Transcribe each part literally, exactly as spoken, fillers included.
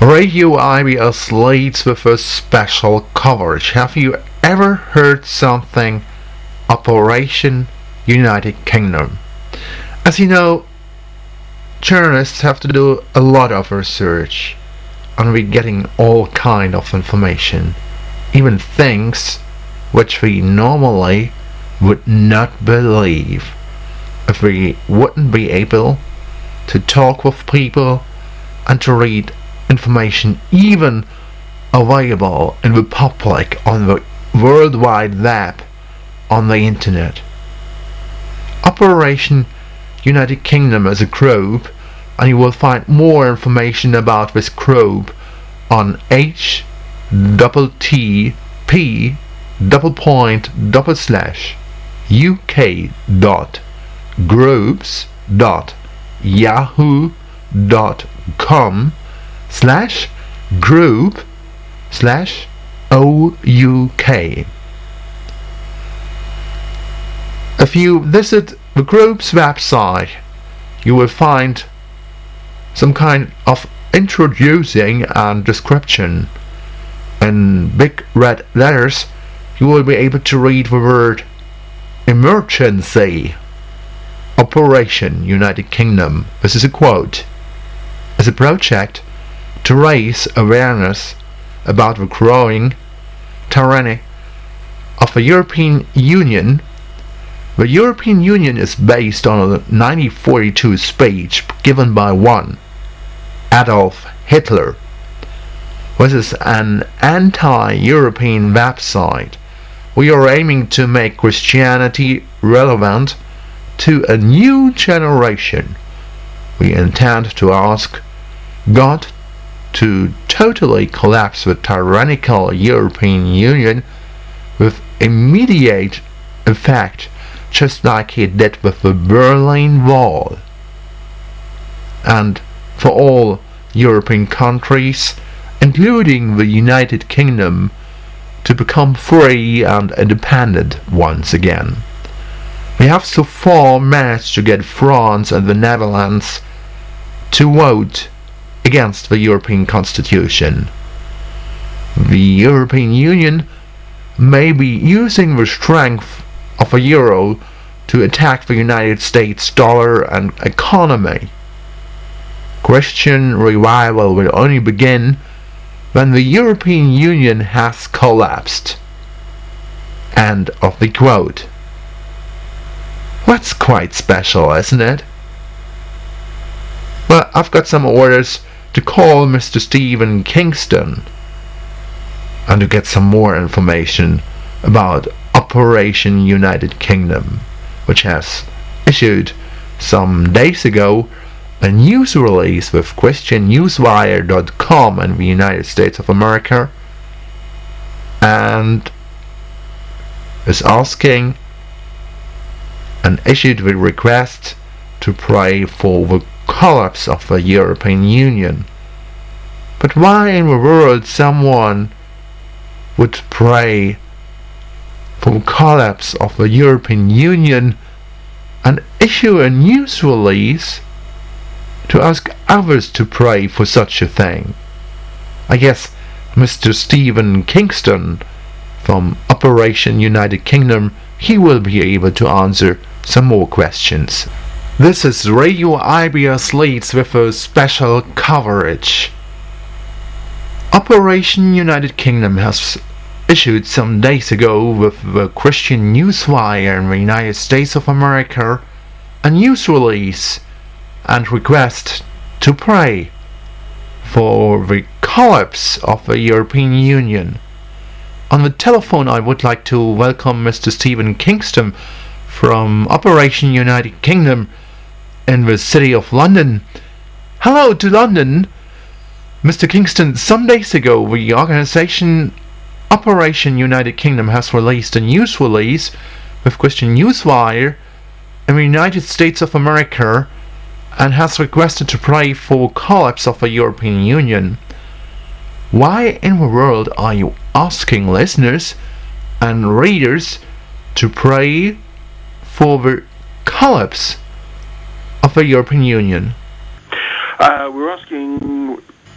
Radio I B S leads with a special coverage. Have you ever heard something Operation United Kingdom? As you know, journalists have to do a lot of research, and we're getting all kind of information, even things which we normally would not believe if we wouldn't be able to talk with people and to read information even available in the public on the World Wide Web, on the internet. Operation United Kingdom is a group, and you will find more information about this group on H T T P double point double slash U K dot groups dot yahoo dot com slash group slash O U K. If you visit the group's website, you will find some kind of introducing and description. In big red letters, you will be able to read the word emergency. Operation United Kingdom, this is a quote, is a project to raise awareness about the growing tyranny of the European Union. The European Union is based on a nineteen forty-two speech given by one Adolf Hitler. This is an anti-European website. We are aiming to make Christianity relevant to a new generation. We intend to ask God to totally collapse the tyrannical European Union with immediate effect, just like he did with the Berlin Wall, and for all European countries, including the United Kingdom, to become free and independent once again. We have so far managed to get France and the Netherlands to vote against the European Constitution. The European Union may be using the strength of a euro to attack the United States dollar and economy. Christian revival will only begin when the European Union has collapsed. End of the quote. That's quite special, isn't it? Well, I've got some orders to call Mister Stephen Kingston and to get some more information about Operation United Kingdom, which has issued some days ago a news release with Christian Newswire dot com in the United States of America, and is asking and issued the request to pray for the collapse of the European Union. But why in the world someone would pray for the collapse of the European Union and issue a news release to ask others to pray for such a thing? I guess Mister Stephen Kingston from Operation United Kingdom, he will be able to answer some more questions. This is Radio I B S Leeds with a special coverage. Operation United Kingdom has issued some days ago with the Christian Newswire in the United States of America a news release and request to pray for the collapse of the European Union. On the telephone, I would like to welcome Mister Stephen Kingston from Operation United Kingdom in the city of London. Hello to London. Mister Kingston, some days ago the organization Operation United Kingdom has released a news release with Christian Newswire in the United States of America and has requested to pray for collapse of the European Union. Why in the world are you asking listeners and readers to pray for the collapse of the European Union? Uh, we're asking uh,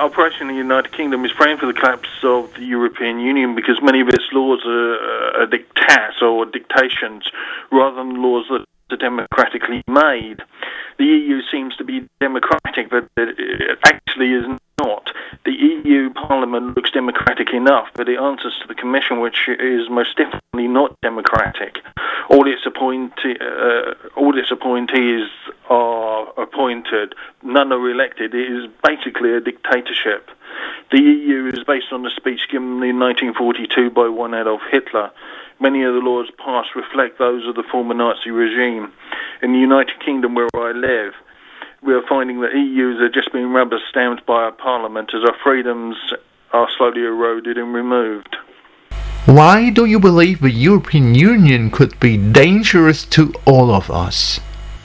Operation in the United Kingdom is praying for the collapse of the European Union because many of its laws are, are dictats or dictations rather than laws that are democratically made. The E U seems to be democratic, but it actually is not. The E U Parliament looks democratic enough, but it answers to the Commission, which is most definitely not democratic. All its appointee, uh, all its appointees are appointed, none are elected. It is basically a dictatorship. The E U is based on a speech given in nineteen forty-two by one Adolf Hitler. Many of the laws passed reflect those of the former Nazi regime. In the United Kingdom, where I live, we are finding that E Us are just being rubber stamped by our parliament as our freedoms are slowly eroded and removed. Why do you believe the European Union could be dangerous to all of us?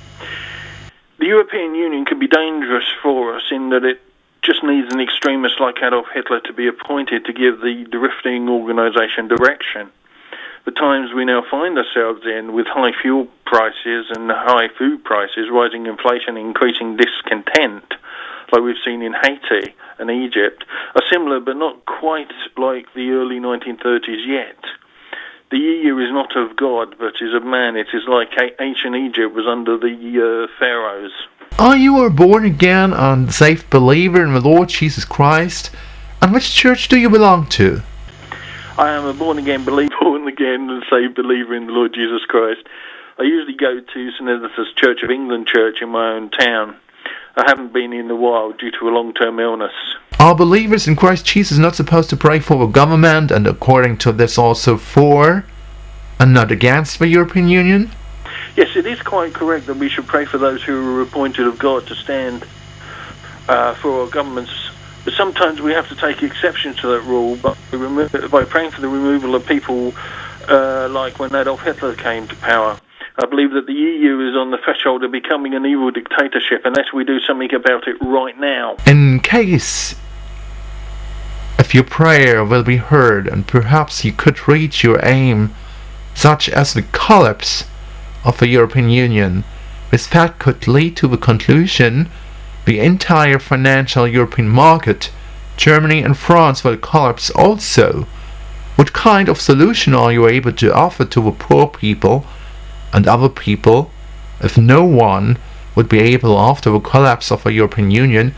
The European Union could be dangerous for us in that it just needs an extremist like Adolf Hitler to be appointed to give the drifting organisation direction. The times we now find ourselves in, with high fuel prices and high food prices, rising inflation, increasing discontent, like we've seen in Haiti and Egypt, are similar but not quite like the early nineteen thirties yet. The E U is not of God, but is of man. It is like ancient Egypt was under the uh, pharaohs. Are you a born-again and saved believer in the Lord Jesus Christ? And which church do you belong to? I am a born-again believer, born-again and saved believer in the Lord Jesus Christ. I usually go to Saint Edith's Church of England church in my own town. I haven't been in a while due to a long-term illness. Are believers in Christ Jesus not supposed to pray for the government, and according to this also for and not against the European Union? Yes, it is quite correct that we should pray for those who are appointed of God to stand uh, for our governments. But sometimes we have to take exception to that rule by, remo- by praying for the removal of people uh, like when Adolf Hitler came to power. I believe that the E U is on the threshold of becoming an evil dictatorship unless we do something about it right now. In case if your prayer will be heard and perhaps you could reach your aim, such as the collapse of the European Union, this fact could lead to the conclusion the entire financial European market, Germany and France, will collapse also. What kind of solution are you able to offer to the poor people and other people if no one would be able, after the collapse of the European Union,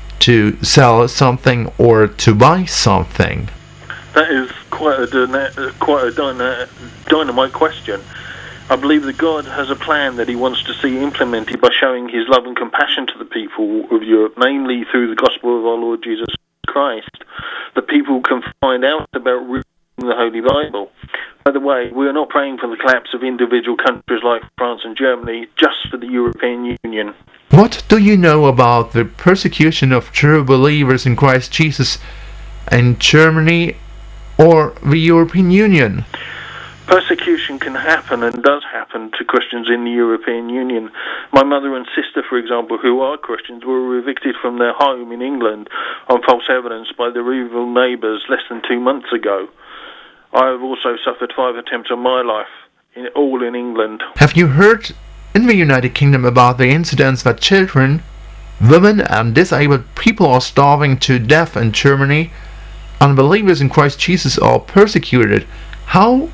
to sell something or to buy something? That is quite a, dyna- quite a dyna- dynamite question. I believe that God has a plan that he wants to see implemented by showing his love and compassion to the people of Europe, namely through the gospel of our Lord Jesus Christ. The people can find out about reading the Holy Bible. By the way, we are not praying for the collapse of individual countries like France and Germany, just for the European Union. What do you know about the persecution of true believers in Christ Jesus in Germany or the European Union? Persecution can happen and does happen to Christians in the European Union. My mother and sister, for example, who are Christians, were evicted from their home in England on false evidence by their evil neighbours less than two months ago. I have also suffered five attempts on my life, in, all in England. Have you heard in the United Kingdom about the incidents that children, women and disabled people are starving to death in Germany? Unbelievers in Christ Jesus are persecuted. How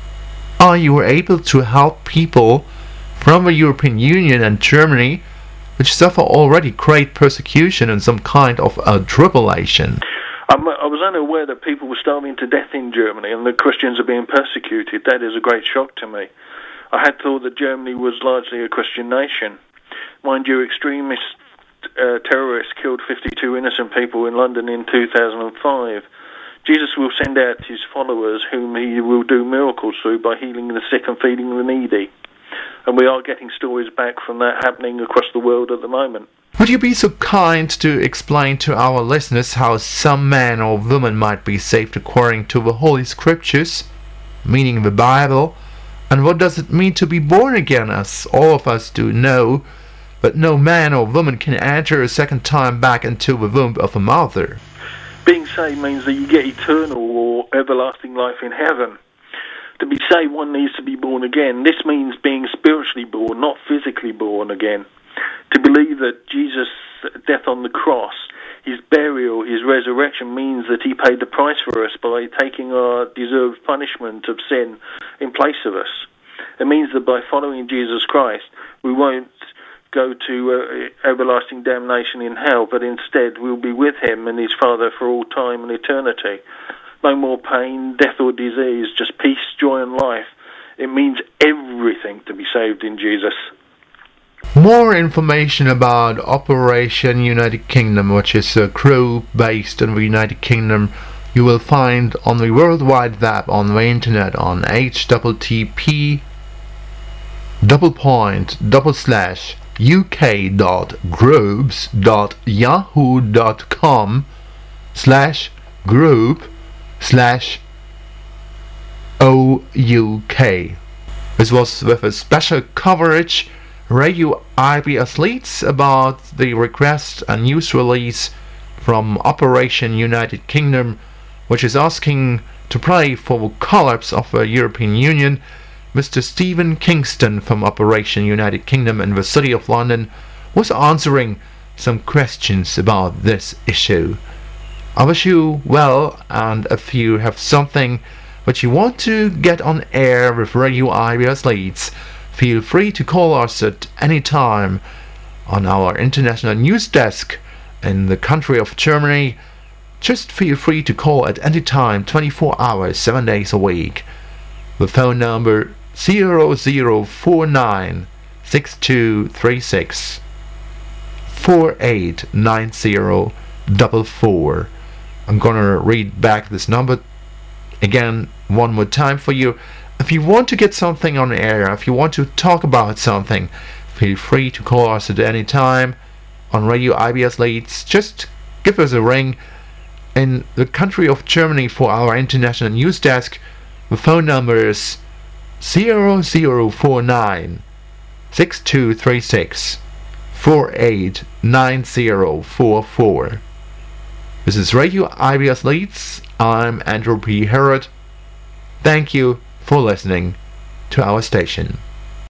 are you able to help people from the European Union and Germany, which suffer already great persecution and some kind of a tribulation? I'm, I was unaware that people were starving to death in Germany and that Christians are being persecuted. That is a great shock to me. I had thought that Germany was largely a Christian nation. Mind you, extremist uh, terrorists killed fifty-two innocent people in London in two thousand five. Jesus will send out his followers whom he will do miracles through by healing the sick and feeding the needy. And we are getting stories back from that happening across the world at the moment. Would you be so kind to explain to our listeners how some man or woman might be saved according to the Holy Scriptures, meaning the Bible, and what does it mean to be born again, as all of us do know, but no man or woman can enter a second time back into the womb of a mother? Being saved means that you get eternal or everlasting life in heaven. To be saved, one needs to be born again. This means being spiritually born, not physically born again. To believe that Jesus' death on the cross, his burial, his resurrection, means that he paid the price for us by taking our deserved punishment of sin in place of us. It means that by following Jesus Christ, we won't go to uh, everlasting damnation in hell, but instead we'll be with him and his Father for all time and eternity. No more pain, death or disease, just peace, joy and life. It means everything to be saved in Jesus. More information about Operation United Kingdom, which is a crew based in the United Kingdom, you will find on the World Wide Web, on the internet, on H T T P double point double slash uk dot groups dot yahoo dot com slash group slash O U K. This was with a special coverage Radio I B Athletes about the request and news release from Operation United Kingdom, which is asking to play for the collapse of the European Union. Mister Stephen Kingston from Operation United Kingdom in the City of London was answering some questions about this issue. I wish you well, and if you have something which you want to get on air with Radio I B Athletes, feel free to call us at any time on our international news desk in the country of Germany. Just feel free to call at any time, twenty-four hours, seven days a week. The phone number zero zero four nine six two three six four eight nine zero four four. I'm gonna read back this number again one more time for you. If you want to get something on air, if you want to talk about something, feel free to call us at any time on Radio I B Athletes. Just give us a ring. In the country of Germany, for our international news desk, the phone number is zero zero four nine six two three six four eight nine zero four four. This is Radio I B Athletes. I'm Andrew P. Herod. Thank you for listening to our station.